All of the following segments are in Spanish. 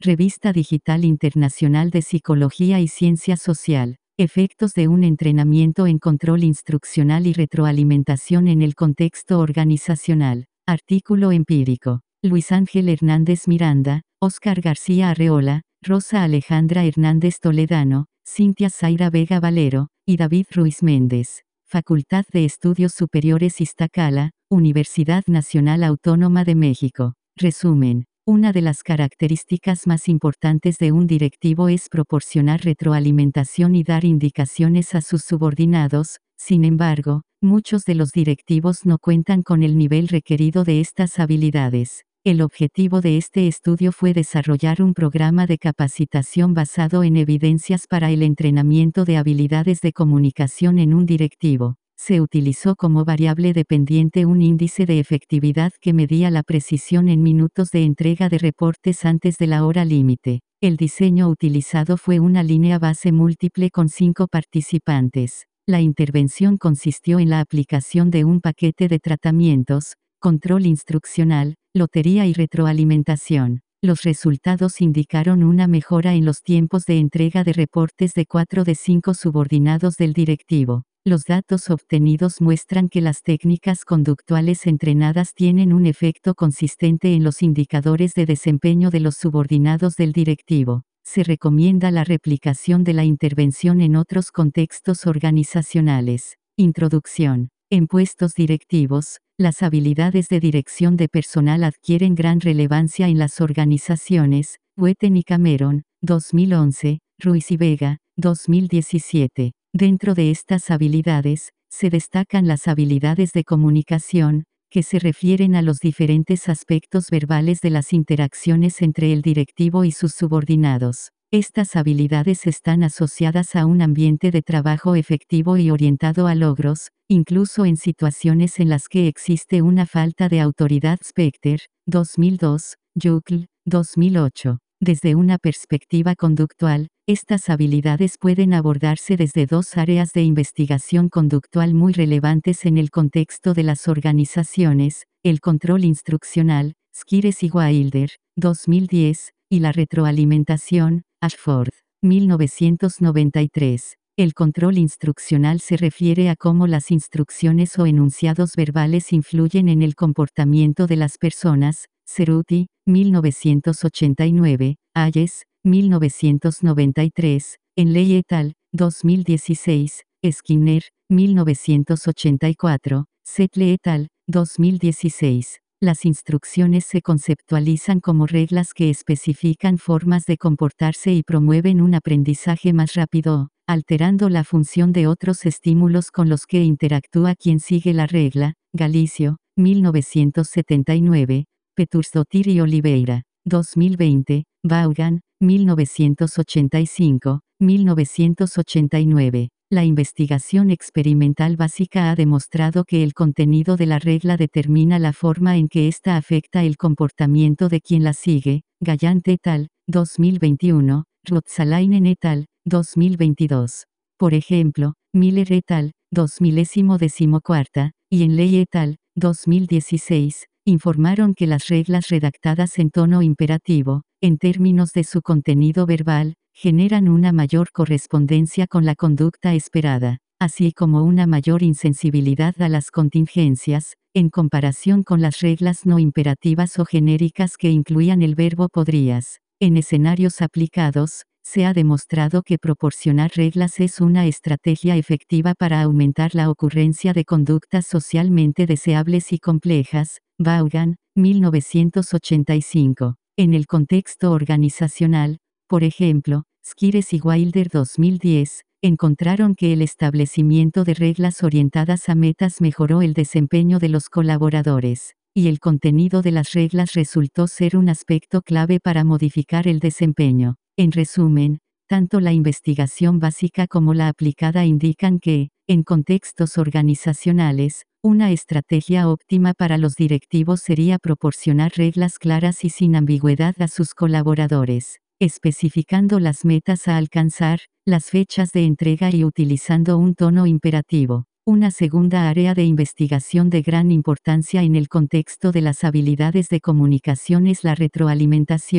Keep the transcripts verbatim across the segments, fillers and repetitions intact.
Revista Digital Internacional de Psicología y Ciencia Social. Efectos de un entrenamiento en control instruccional y retroalimentación en el contexto organizacional. Artículo empírico. Luis Ángel Hernández Miranda, Óscar García Arreola, Rosa Alejandra Hernández Toledano, Cintia Zaira Vega Valero, y David Ruiz Méndez. Facultad de Estudios Superiores Iztacala, Universidad Nacional Autónoma de México. Resumen. Una de las características más importantes de un directivo es proporcionar retroalimentación y dar indicaciones a sus subordinados. Sin embargo, muchos de los directivos no cuentan con el nivel requerido de estas habilidades. El objetivo de este estudio fue desarrollar un programa de capacitación basado en evidencias para el entrenamiento de habilidades de comunicación en un directivo. Se utilizó como variable dependiente un índice de efectividad que medía la precisión en minutos de entrega de reportes antes de la hora límite. El diseño utilizado fue una línea base múltiple con cinco participantes. La intervención consistió en la aplicación de un paquete de tratamientos, control instruccional, lotería y retroalimentación. Los resultados indicaron una mejora en los tiempos de entrega de reportes de cuatro de cinco subordinados del directivo. Los datos obtenidos muestran que las técnicas conductuales entrenadas tienen un efecto consistente en los indicadores de desempeño de los subordinados del directivo. Se recomienda la replicación de la intervención en otros contextos organizacionales. Introducción. En puestos directivos, las habilidades de dirección de personal adquieren gran relevancia en las organizaciones. Weten y Cameron, dos mil once, Ruiz y Vega, dos mil diecisiete. Dentro de estas habilidades, se destacan las habilidades de comunicación, que se refieren a los diferentes aspectos verbales de las interacciones entre el directivo y sus subordinados. Estas habilidades están asociadas a un ambiente de trabajo efectivo y orientado a logros, incluso en situaciones en las que existe una falta de autoridad. Specter, dos mil dos, Yukl, dos mil ocho. Desde una perspectiva conductual, estas habilidades pueden abordarse desde dos áreas de investigación conductual muy relevantes en el contexto de las organizaciones: el control instruccional, Skires y Wilder, dos mil diez, y la retroalimentación, Ashford, mil novecientos noventa y tres. El control instruccional se refiere a cómo las instrucciones o enunciados verbales influyen en el comportamiento de las personas. Cerruti, mil novecientos ochenta y nueve, Hayes, mil novecientos noventa y tres, Henley et al., dos mil dieciséis, Skinner, mil novecientos ochenta y cuatro, Settle et al., dos mil dieciséis. Las instrucciones se conceptualizan como reglas que especifican formas de comportarse y promueven un aprendizaje más rápido, alterando la función de otros estímulos con los que interactúa quien sigue la regla. Galicio, mil novecientos setenta y nueve, Petursdottir y Oliveira, dos mil veinte, Vaughan, mil novecientos ochenta y cinco, mil novecientos ochenta y nueve. La investigación experimental básica ha demostrado que el contenido de la regla determina la forma en que ésta afecta el comportamiento de quien la sigue. Gallant et al., dos mil veintiuno, Ruotsalainen et al., dos mil veintidós. Por ejemplo, Miller et al., dos milésimo decimocuarta, y Henley et al., dos mil dieciséis, informaron que las reglas redactadas en tono imperativo, en términos de su contenido verbal, generan una mayor correspondencia con la conducta esperada, así como una mayor insensibilidad a las contingencias, en comparación con las reglas no imperativas o genéricas que incluían el verbo podrías. En escenarios aplicados, se ha demostrado que proporcionar reglas es una estrategia efectiva para aumentar la ocurrencia de conductas socialmente deseables y complejas. Vaughan, mil novecientos ochenta y cinco. En el contexto organizacional, por ejemplo, Skires y Wilder dos mil diez, encontraron que el establecimiento de reglas orientadas a metas mejoró el desempeño de los colaboradores, y el contenido de las reglas resultó ser un aspecto clave para modificar el desempeño. En resumen, tanto la investigación básica como la aplicada indican que, en contextos organizacionales, una estrategia óptima para los directivos sería proporcionar reglas claras y sin ambigüedad a sus colaboradores, especificando las metas a alcanzar, las fechas de entrega y utilizando un tono imperativo. Una segunda área de investigación de gran importancia en el contexto de las habilidades de comunicación es la retroalimentación.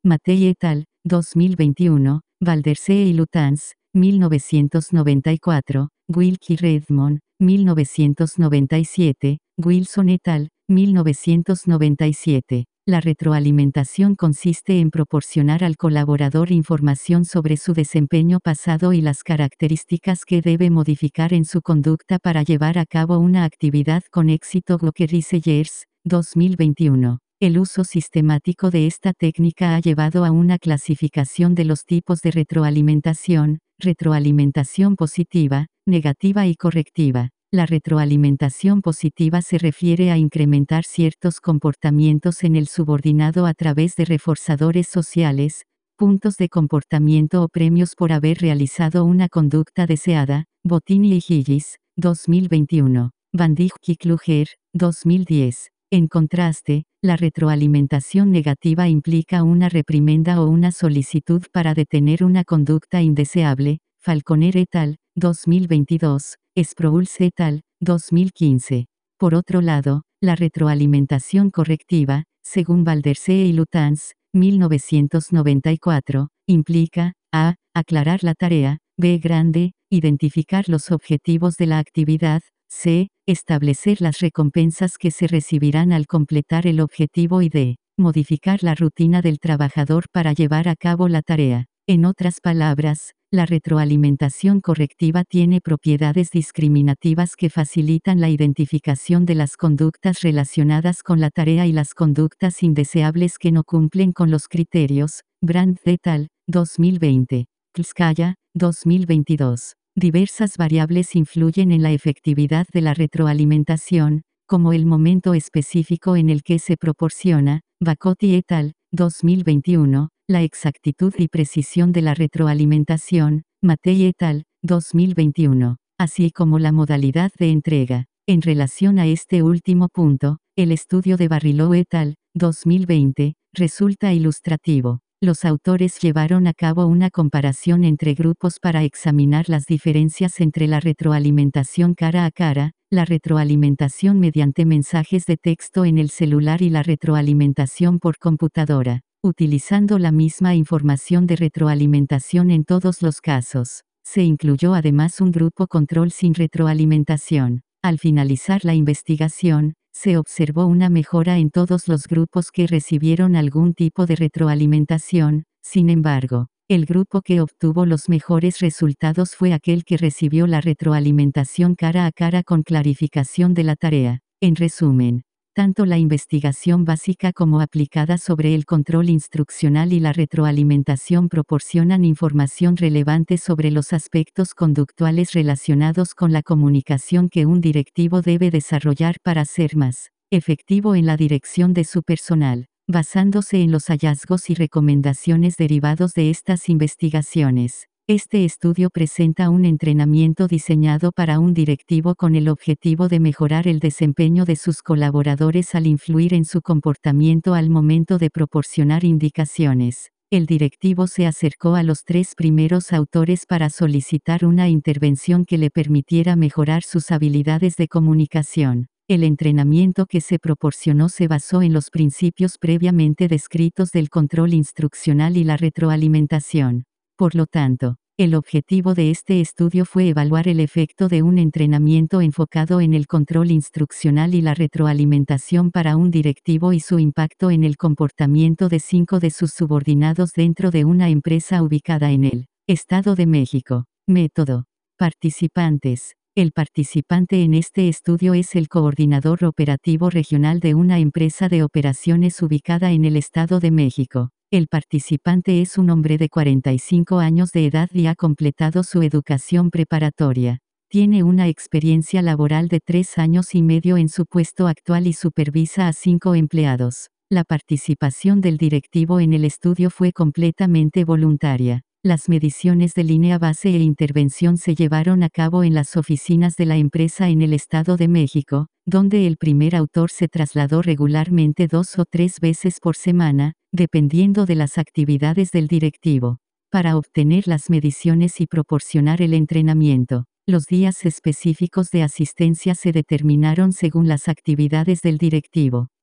Mattei et al., dos mil veintiuno, Valdersee y Lutanz, mil novecientos noventa y cuatro, Wilkie Redmond, mil novecientos noventa y siete, Wilson et al., mil novecientos noventa y siete. La retroalimentación consiste en proporcionar al colaborador información sobre su desempeño pasado y las características que debe modificar en su conducta para llevar a cabo una actividad con éxito. Walker Researchers, dos mil veintiuno. El uso sistemático de esta técnica ha llevado a una clasificación de los tipos de retroalimentación: retroalimentación positiva, negativa y correctiva. La retroalimentación positiva se refiere a incrementar ciertos comportamientos en el subordinado a través de reforzadores sociales, puntos de comportamiento o premios por haber realizado una conducta deseada. Bottini y Hillis, dos mil veintiuno. Van Dijk y Kluger, dos mil diez. En contraste, la retroalimentación negativa implica una reprimenda o una solicitud para detener una conducta indeseable. Falconer et al., dos mil veintidós, Sproul et al., dos mil quince. Por otro lado, la retroalimentación correctiva, según Valdersee y Lutanz, mil novecientos noventa y cuatro, implica: a. aclarar la tarea; b. grande, identificar los objetivos de la actividad; c. establecer las recompensas que se recibirán al completar el objetivo; y d. modificar la rutina del trabajador para llevar a cabo la tarea. En otras palabras, la retroalimentación correctiva tiene propiedades discriminativas que facilitan la identificación de las conductas relacionadas con la tarea y las conductas indeseables que no cumplen con los criterios. Brandt et al., dos mil veinte. Klskaya, dos mil veintidós. Diversas variables influyen en la efectividad de la retroalimentación, como el momento específico en el que se proporciona. Bacotti et al., dos mil veintiuno. La exactitud y precisión de la retroalimentación. Mattei et al., dos mil veintiuno. Así como la modalidad de entrega. En relación a este último punto, el estudio de Barrilou et al., dos mil veinte, resulta ilustrativo. Los autores llevaron a cabo una comparación entre grupos para examinar las diferencias entre la retroalimentación cara a cara, la retroalimentación mediante mensajes de texto en el celular y la retroalimentación por computadora, utilizando la misma información de retroalimentación en todos los casos. Se incluyó además un grupo control sin retroalimentación. Al finalizar la investigación, se observó una mejora en todos los grupos que recibieron algún tipo de retroalimentación. Sin embargo, el grupo que obtuvo los mejores resultados fue aquel que recibió la retroalimentación cara a cara con clarificación de la tarea. En resumen, tanto la investigación básica como aplicada sobre el control instruccional y la retroalimentación proporcionan información relevante sobre los aspectos conductuales relacionados con la comunicación que un directivo debe desarrollar para ser más efectivo en la dirección de su personal, basándose en los hallazgos y recomendaciones derivados de estas investigaciones. Este estudio presenta un entrenamiento diseñado para un directivo con el objetivo de mejorar el desempeño de sus colaboradores al influir en su comportamiento al momento de proporcionar indicaciones. El directivo se acercó a los tres primeros autores para solicitar una intervención que le permitiera mejorar sus habilidades de comunicación. El entrenamiento que se proporcionó se basó en los principios previamente descritos del control instruccional y la retroalimentación. Por lo tanto, el objetivo de este estudio fue evaluar el efecto de un entrenamiento enfocado en el control instruccional y la retroalimentación para un directivo y su impacto en el comportamiento de cinco de sus subordinados dentro de una empresa ubicada en el Estado de México. Método. Participantes. El participante en este estudio es el coordinador operativo regional de una empresa de operaciones ubicada en el Estado de México. El participante es un hombre de cuarenta y cinco años de edad y ha completado su educación preparatoria. Tiene una experiencia laboral de tres años y medio en su puesto actual y supervisa a cinco empleados. La participación del directivo en el estudio fue completamente voluntaria. Las mediciones de línea base e intervención se llevaron a cabo en las oficinas de la empresa en el Estado de México, donde el primer autor se trasladó regularmente dos o tres veces por semana, dependiendo de las actividades del directivo, para obtener las mediciones y proporcionar el entrenamiento. Los días específicos de asistencia se determinaron según las actividades del directivo.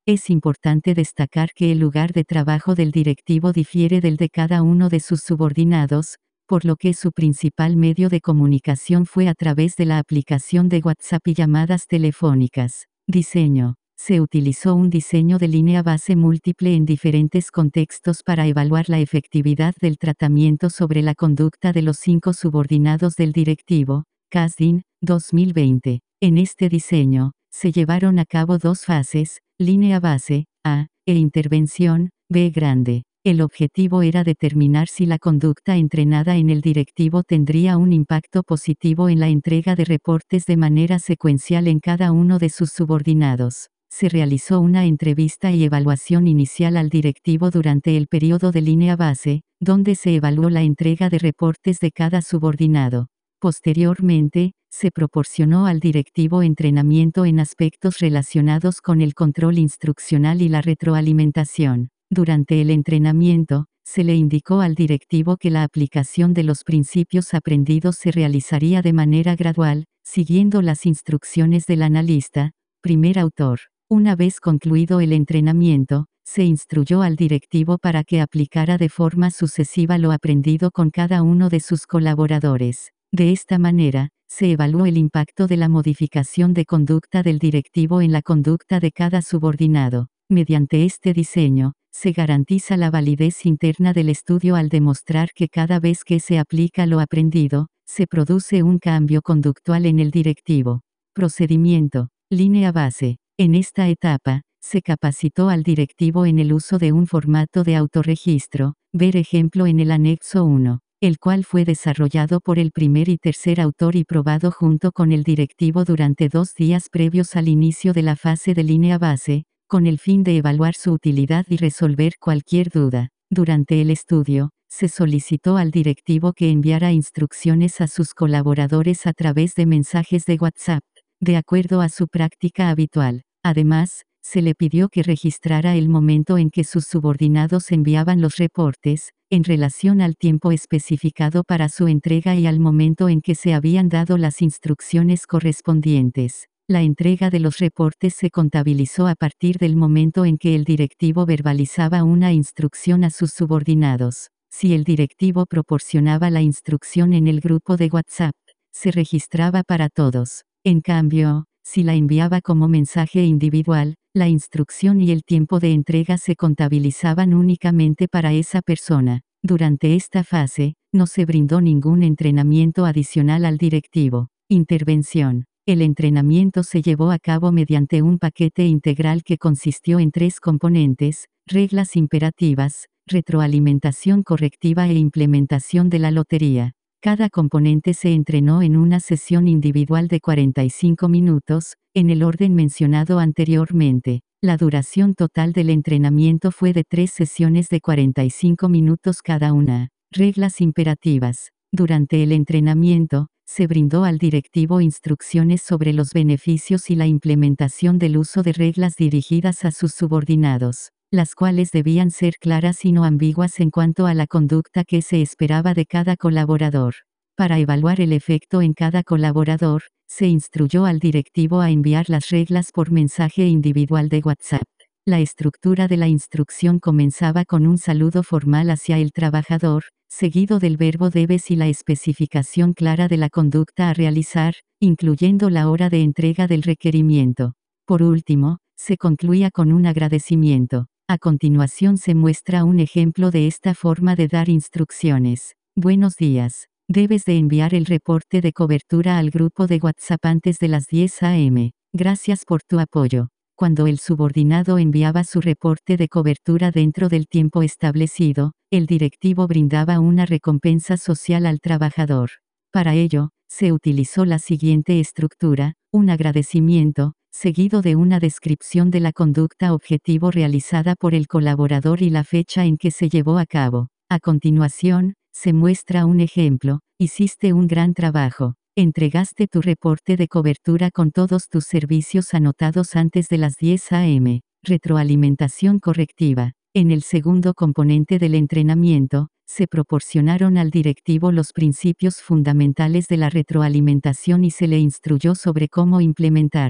Es importante destacar que el lugar de trabajo del directivo difiere del de cada uno de sus subordinados, por lo que su principal medio de comunicación fue a través de la aplicación de WhatsApp y llamadas telefónicas. Diseño. Se utilizó un diseño de línea base múltiple en diferentes contextos para evaluar la efectividad del tratamiento sobre la conducta de los cinco subordinados del directivo, CASDIN, dos mil veinte. En este diseño, se llevaron a cabo dos fases, línea base, A, e intervención, B grande. El objetivo era determinar si la conducta entrenada en el directivo tendría un impacto positivo en la entrega de reportes de manera secuencial en cada uno de sus subordinados. Se realizó una entrevista y evaluación inicial al directivo durante el periodo de línea base, donde se evaluó la entrega de reportes de cada subordinado. Posteriormente, se proporcionó al directivo entrenamiento en aspectos relacionados con el control instruccional y la retroalimentación. Durante el entrenamiento, se le indicó al directivo que la aplicación de los principios aprendidos se realizaría de manera gradual, siguiendo las instrucciones del analista, primer autor. Una vez concluido el entrenamiento, se instruyó al directivo para que aplicara de forma sucesiva lo aprendido con cada uno de sus colaboradores. De esta manera, se evaluó el impacto de la modificación de conducta del directivo en la conducta de cada subordinado. Mediante este diseño, se garantiza la validez interna del estudio al demostrar que cada vez que se aplica lo aprendido, se produce un cambio conductual en el directivo. Procedimiento. Línea base. En esta etapa, se capacitó al directivo en el uso de un formato de autorregistro, ver ejemplo en el anexo uno, el cual fue desarrollado por el primer y tercer autor y probado junto con el directivo durante dos días previos al inicio de la fase de línea base, con el fin de evaluar su utilidad y resolver cualquier duda. Durante el estudio, se solicitó al directivo que enviara instrucciones a sus colaboradores a través de mensajes de WhatsApp, de acuerdo a su práctica habitual. Además, se le pidió que registrara el momento en que sus subordinados enviaban los reportes, en relación al tiempo especificado para su entrega y al momento en que se habían dado las instrucciones correspondientes. La entrega de los reportes se contabilizó a partir del momento en que el directivo verbalizaba una instrucción a sus subordinados. Si el directivo proporcionaba la instrucción en el grupo de WhatsApp, se registraba para todos. En cambio, si la enviaba como mensaje individual, la instrucción y el tiempo de entrega se contabilizaban únicamente para esa persona. Durante esta fase, no se brindó ningún entrenamiento adicional al directivo. Intervención. El entrenamiento se llevó a cabo mediante un paquete integral que consistió en tres componentes: reglas imperativas, retroalimentación correctiva e implementación de la lotería. Cada componente se entrenó en una sesión individual de cuarenta y cinco minutos, en el orden mencionado anteriormente. La duración total del entrenamiento fue de tres sesiones de cuarenta y cinco minutos cada una. Reglas imperativas. Durante el entrenamiento, se brindó al directivo instrucciones sobre los beneficios y la implementación del uso de reglas dirigidas a sus subordinados, las cuales debían ser claras y no ambiguas en cuanto a la conducta que se esperaba de cada colaborador. Para evaluar el efecto en cada colaborador, se instruyó al directivo a enviar las reglas por mensaje individual de WhatsApp. La estructura de la instrucción comenzaba con un saludo formal hacia el trabajador, seguido del verbo debes y la especificación clara de la conducta a realizar, incluyendo la hora de entrega del requerimiento. Por último, se concluía con un agradecimiento. A continuación se muestra un ejemplo de esta forma de dar instrucciones. Buenos días. Debes de enviar el reporte de cobertura al grupo de WhatsApp antes de las diez a eme. Gracias por tu apoyo. Cuando el subordinado enviaba su reporte de cobertura dentro del tiempo establecido, el directivo brindaba una recompensa social al trabajador. Para ello, se utilizó la siguiente estructura: un agradecimiento, seguido de una descripción de la conducta objetivo realizada por el colaborador y la fecha en que se llevó a cabo. A continuación, se muestra un ejemplo: hiciste un gran trabajo. Entregaste tu reporte de cobertura con todos tus servicios anotados antes de las diez a eme. Retroalimentación correctiva. En el segundo componente del entrenamiento, se proporcionaron al directivo los principios fundamentales de la retroalimentación y se le instruyó sobre cómo implementarla.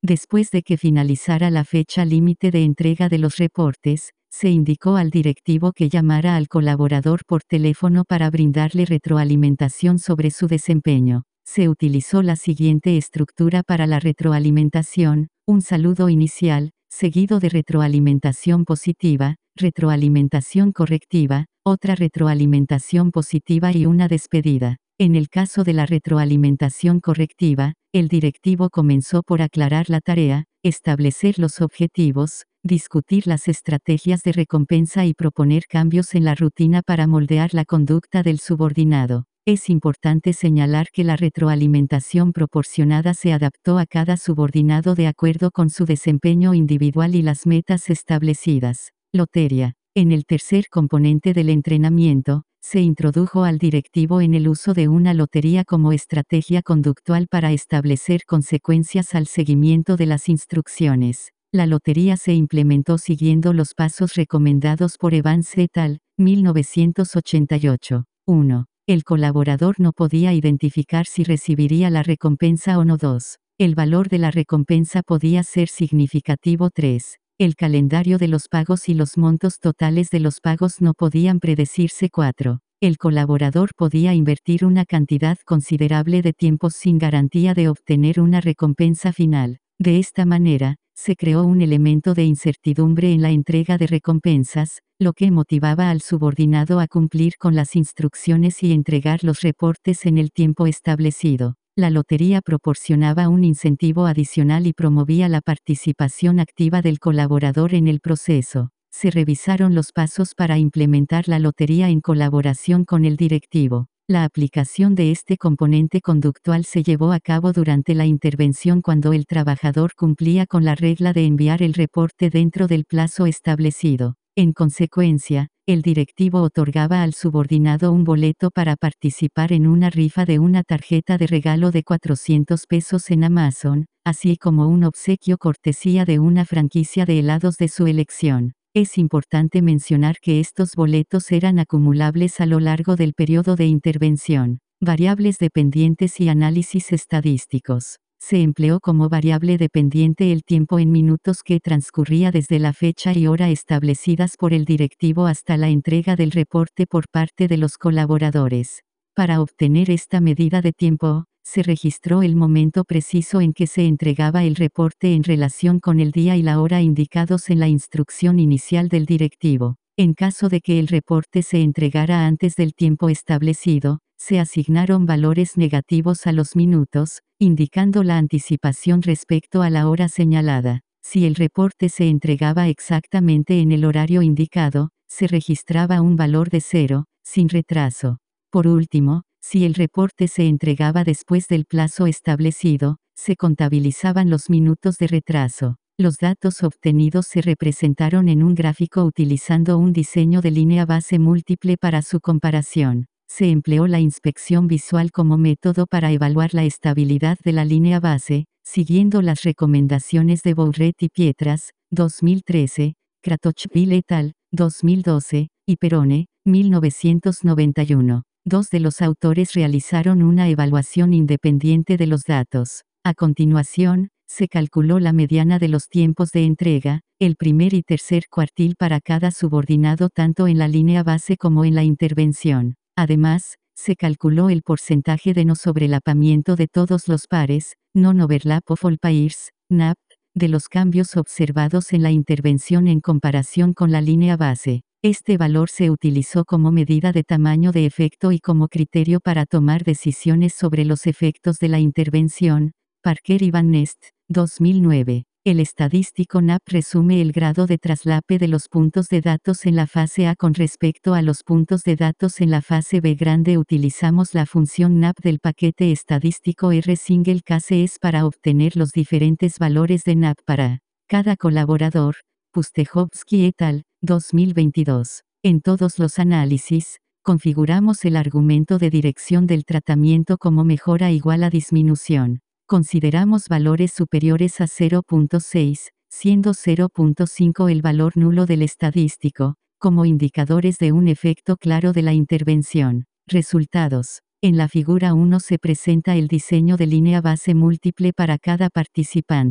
Después de que finalizara la fecha límite de entrega de los reportes, se indicó al directivo que llamara al colaborador por teléfono para brindarle retroalimentación sobre su desempeño. Se utilizó la siguiente estructura para la retroalimentación: un saludo inicial, seguido de retroalimentación positiva, retroalimentación correctiva, otra retroalimentación positiva y una despedida. En el caso de la retroalimentación correctiva, el directivo comenzó por aclarar la tarea, establecer los objetivos, discutir las estrategias de recompensa y proponer cambios en la rutina para moldear la conducta del subordinado. Es importante señalar que la retroalimentación proporcionada se adaptó a cada subordinado de acuerdo con su desempeño individual y las metas establecidas. Lotería. En el tercer componente del entrenamiento, se introdujo al directivo en el uso de una lotería como estrategia conductual para establecer consecuencias al seguimiento de las instrucciones. La lotería se implementó siguiendo los pasos recomendados por Evans et al. mil novecientos ochenta y ocho. uno. El colaborador no podía identificar si recibiría la recompensa o no. dos. El valor de la recompensa podía ser significativo. tres. El calendario de los pagos y los montos totales de los pagos no podían predecirse. cuatro. El colaborador podía invertir una cantidad considerable de tiempo sin garantía de obtener una recompensa final. De esta manera, se creó un elemento de incertidumbre en la entrega de recompensas, lo que motivaba al subordinado a cumplir con las instrucciones y entregar los reportes en el tiempo establecido. La lotería proporcionaba un incentivo adicional y promovía la participación activa del colaborador en el proceso. Se revisaron los pasos para implementar la lotería en colaboración con el directivo. La aplicación de este componente conductual se llevó a cabo durante la intervención cuando el trabajador cumplía con la regla de enviar el reporte dentro del plazo establecido. En consecuencia, el directivo otorgaba al subordinado un boleto para participar en una rifa de una tarjeta de regalo de cuatrocientos pesos en Amazon, así como un obsequio cortesía de una franquicia de helados de su elección. Es importante mencionar que estos boletos eran acumulables a lo largo del periodo de intervención. Variables dependientes y análisis estadísticos. Se empleó como variable dependiente el tiempo en minutos que transcurría desde la fecha y hora establecidas por el directivo hasta la entrega del reporte por parte de los colaboradores. Para obtener esta medida de tiempo, se registró el momento preciso en que se entregaba el reporte en relación con el día y la hora indicados en la instrucción inicial del directivo. En caso de que el reporte se entregara antes del tiempo establecido, se asignaron valores negativos a los minutos, indicando la anticipación respecto a la hora señalada. Si el reporte se entregaba exactamente en el horario indicado, se registraba un valor de cero, sin retraso. Por último, si el reporte se entregaba después del plazo establecido, se contabilizaban los minutos de retraso. Los datos obtenidos se representaron en un gráfico utilizando un diseño de línea base múltiple para su comparación. Se empleó la inspección visual como método para evaluar la estabilidad de la línea base, siguiendo las recomendaciones de Bourret y Pietras, dos mil trece, Kratochvil et al. dos mil doce, y Perone, mil novecientos noventa y uno. Dos de los autores realizaron una evaluación independiente de los datos. A continuación, se calculó la mediana de los tiempos de entrega, el primer y tercer cuartil para cada subordinado tanto en la línea base como en la intervención. Además, se calculó el porcentaje de no sobrelapamiento de todos los pares, non-overlap of all pairs, N A P, de los cambios observados en la intervención en comparación con la línea base. Este valor se utilizó como medida de tamaño de efecto y como criterio para tomar decisiones sobre los efectos de la intervención. Parker y Van Nest, dos mil nueve. El estadístico N A P resume el grado de traslape de los puntos de datos en la fase A con respecto a los puntos de datos en la fase B grande. Utilizamos la función N A P del paquete estadístico R single case S para obtener los diferentes valores de N A P para cada colaborador. Pustejovsky et al. dos mil veintidós. En todos los análisis, configuramos el argumento de dirección del tratamiento como mejora igual a disminución. Consideramos valores superiores a cero punto seis, siendo cero punto cinco el valor nulo del estadístico, como indicadores de un efecto claro de la intervención. Resultados. En la figura uno se presenta el diseño de línea base múltiple para cada participante.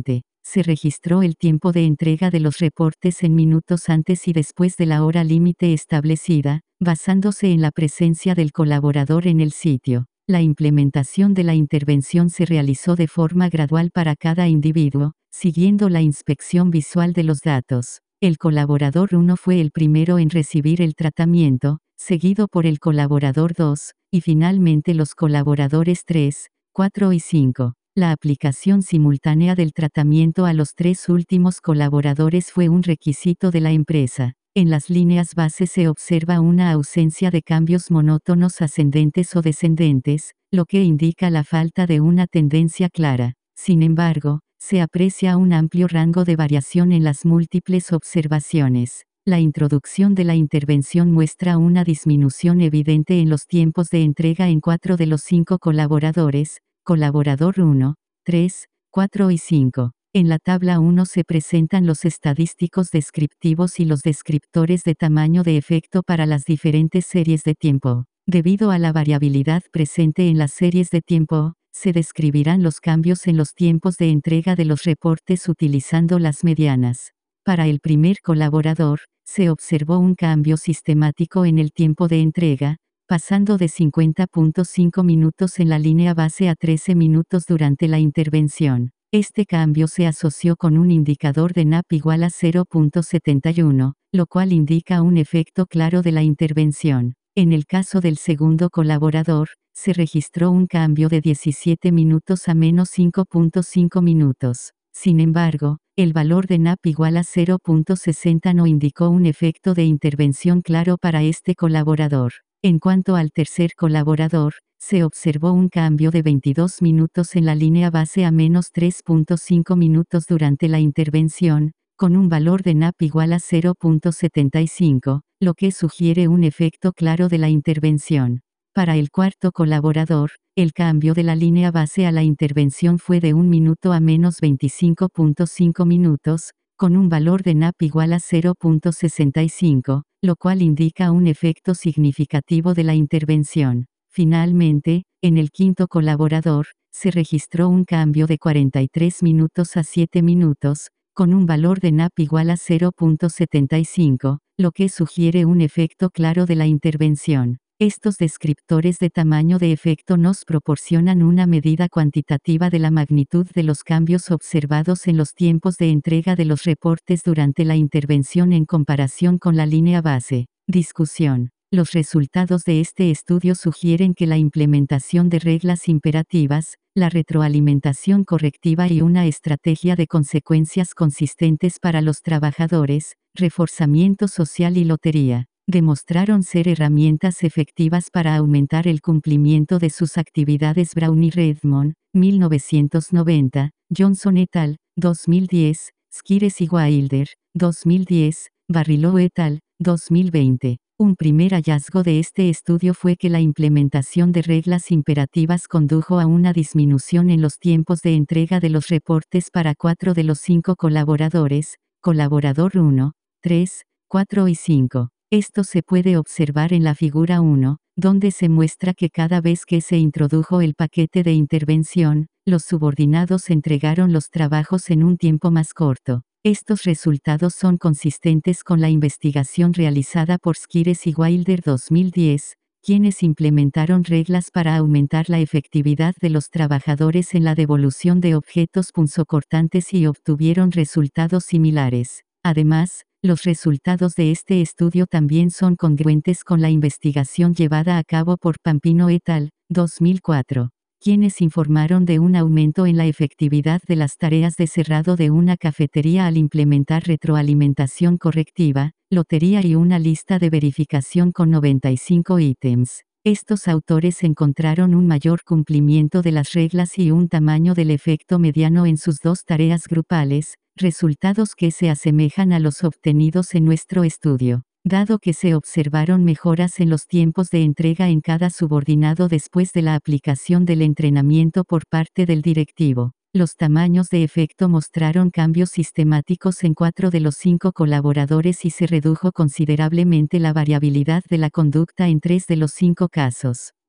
Se registró el tiempo de entrega de los reportes en minutos antes y después de la hora límite establecida, basándose en la presencia del colaborador en el sitio. La implementación de la intervención se realizó de forma gradual para cada individuo, siguiendo la inspección visual de los datos. El colaborador uno fue el primero en recibir el tratamiento, seguido por el colaborador dos, y finalmente los colaboradores tres, cuatro y cinco. La aplicación simultánea del tratamiento a los tres últimos colaboradores fue un requisito de la empresa. En las líneas base se observa una ausencia de cambios monótonos ascendentes o descendentes, lo que indica la falta de una tendencia clara. Sin embargo, se aprecia un amplio rango de variación en las múltiples observaciones. La introducción de la intervención muestra una disminución evidente en los tiempos de entrega en cuatro de los cinco colaboradores, colaborador uno, tres, cuatro y cinco. En la tabla uno se presentan los estadísticos descriptivos y los descriptores de tamaño de efecto para las diferentes series de tiempo. Debido a la variabilidad presente en las series de tiempo, se describirán los cambios en los tiempos de entrega de los reportes utilizando las medianas. Para el primer colaborador, se observó un cambio sistemático en el tiempo de entrega, pasando de cincuenta punto cinco minutos en la línea base a trece minutos durante la intervención. Este cambio se asoció con un indicador de N A P igual a cero punto setenta y uno, lo cual indica un efecto claro de la intervención. En el caso del segundo colaborador, se registró un cambio de diecisiete minutos a menos cinco punto cinco minutos. Sin embargo, el valor de N A P igual a cero punto sesenta no indicó un efecto de intervención claro para este colaborador. En cuanto al tercer colaborador, se observó un cambio de veintidós minutos en la línea base a menos tres punto cinco minutos durante la intervención, con un valor de N A P igual a cero punto setenta y cinco, lo que sugiere un efecto claro de la intervención. Para el cuarto colaborador, el cambio de la línea base a la intervención fue de un minuto a menos veinticinco punto cinco minutos, con un valor de N A P igual a cero punto sesenta y cinco, lo cual indica un efecto significativo de la intervención. Finalmente, en el quinto colaborador, se registró un cambio de cuarenta y tres minutos a siete minutos, con un valor de N A P igual a cero punto setenta y cinco, lo que sugiere un efecto claro de la intervención. Estos descriptores de tamaño de efecto nos proporcionan una medida cuantitativa de la magnitud de los cambios observados en los tiempos de entrega de los reportes durante la intervención en comparación con la línea base. Discusión. Los resultados de este estudio sugieren que la implementación de reglas imperativas, la retroalimentación correctiva y una estrategia de consecuencias consistentes para los trabajadores, reforzamiento social y lotería, demostraron ser herramientas efectivas para aumentar el cumplimiento de sus actividades. Brown y Redmond, mil novecientos noventa, Johnson et al., dos mil diez, Squires y Wilder, dos mil diez, Barrillo et al., dos mil veinte. Un primer hallazgo de este estudio fue que la implementación de reglas imperativas condujo a una disminución en los tiempos de entrega de los reportes para cuatro de los cinco colaboradores, colaborador uno, tres, cuatro y cinco. Esto se puede observar en la figura uno, donde se muestra que cada vez que se introdujo el paquete de intervención, los subordinados entregaron los trabajos en un tiempo más corto. Estos resultados son consistentes con la investigación realizada por Squires y Wilder dos mil diez, quienes implementaron reglas para aumentar la efectividad de los trabajadores en la devolución de objetos punzocortantes y obtuvieron resultados similares. Además, los resultados de este estudio también son congruentes con la investigación llevada a cabo por Pampino et al., dos mil cuatro. Quienes informaron de un aumento en la efectividad de las tareas de cerrado de una cafetería al implementar retroalimentación correctiva, lotería y una lista de verificación con noventa y cinco ítems. Estos autores encontraron un mayor cumplimiento de las reglas y un tamaño del efecto mediano en sus dos tareas grupales, resultados que se asemejan a los obtenidos en nuestro estudio. Dado que se observaron mejoras en los tiempos de entrega en cada subordinado después de la aplicación del entrenamiento por parte del directivo, los tamaños de efecto mostraron cambios sistemáticos en cuatro de los cinco colaboradores y se redujo considerablemente la variabilidad de la conducta en tres de los cinco casos.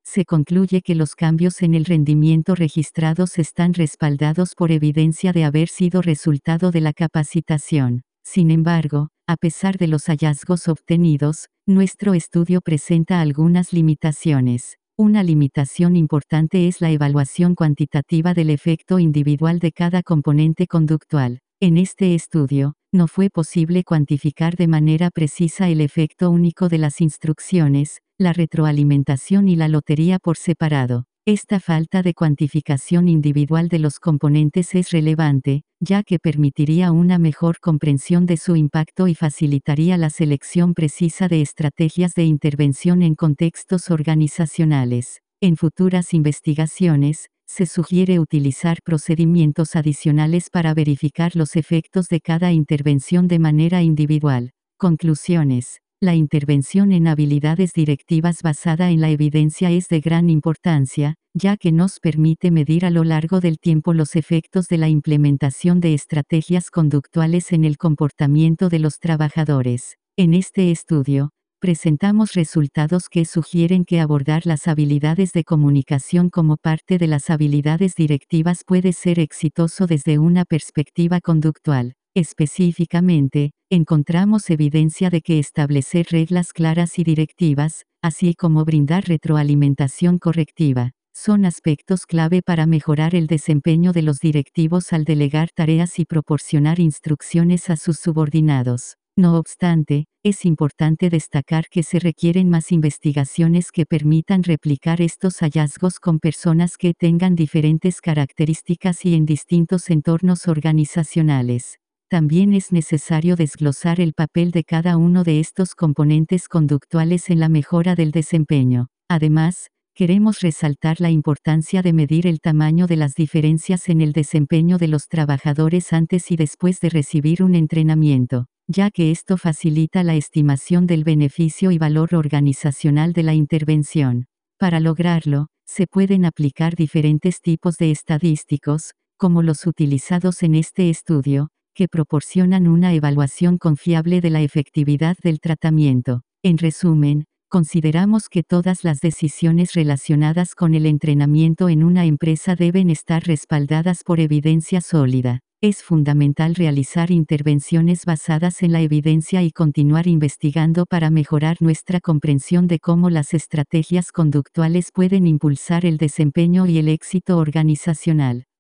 se concluye que los cambios en el rendimiento registrados están respaldados por evidencia de haber sido resultado de la capacitación. Sin embargo, a pesar de los hallazgos obtenidos, nuestro estudio presenta algunas limitaciones. Una limitación importante es la evaluación cuantitativa del efecto individual de cada componente conductual. En este estudio, no fue posible cuantificar de manera precisa el efecto único de las instrucciones, la retroalimentación y la lotería por separado. Esta falta de cuantificación individual de los componentes es relevante, ya que permitiría una mejor comprensión de su impacto y facilitaría la selección precisa de estrategias de intervención en contextos organizacionales. En futuras investigaciones, se sugiere utilizar procedimientos adicionales para verificar los efectos de cada intervención de manera individual. Conclusiones. La intervención en habilidades directivas basada en la evidencia es de gran importancia, ya que nos permite medir a lo largo del tiempo los efectos de la implementación de estrategias conductuales en el comportamiento de los trabajadores. En este estudio, presentamos resultados que sugieren que abordar las habilidades de comunicación como parte de las habilidades directivas puede ser exitoso desde una perspectiva conductual. Específicamente, encontramos evidencia de que establecer reglas claras y directivas, así como brindar retroalimentación correctiva, son aspectos clave para mejorar el desempeño de los directivos al delegar tareas y proporcionar instrucciones a sus subordinados. No obstante, es importante destacar que se requieren más investigaciones que permitan replicar estos hallazgos con personas que tengan diferentes características y en distintos entornos organizacionales. También es necesario desglosar el papel de cada uno de estos componentes conductuales en la mejora del desempeño. Además, queremos resaltar la importancia de medir el tamaño de las diferencias en el desempeño de los trabajadores antes y después de recibir un entrenamiento, ya que esto facilita la estimación del beneficio y valor organizacional de la intervención. Para lograrlo, se pueden aplicar diferentes tipos de estadísticos, como los utilizados en este estudio, que proporcionan una evaluación confiable de la efectividad del tratamiento. En resumen, consideramos que todas las decisiones relacionadas con el entrenamiento en una empresa deben estar respaldadas por evidencia sólida. Es fundamental realizar intervenciones basadas en la evidencia y continuar investigando para mejorar nuestra comprensión de cómo las estrategias conductuales pueden impulsar el desempeño y el éxito organizacional.